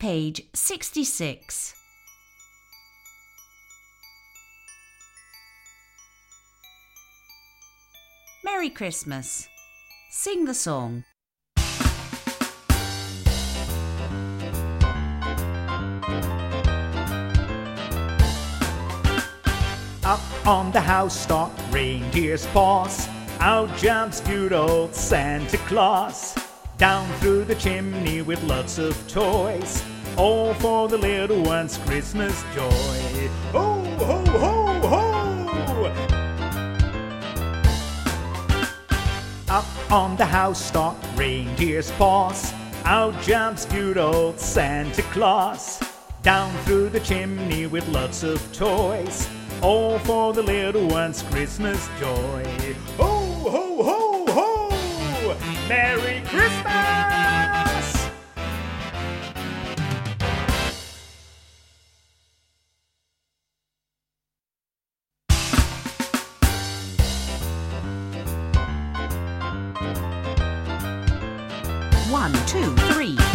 page 66. Merry Christmas. Sing the song. Up on the housetop, reindeer's paws. Out jumps good old Santa Claus. Down through the chimney with lots of toys, all for the little ones' Christmas joy. Ho, ho, ho, ho! Up on the housetop, reindeer's paws. Out jumps good old Santa Claus. Down through the chimney with lots of toys, all for the little ones' Christmas joy. Ho, ho, ho, ho! Merry Christmas! One, two, three,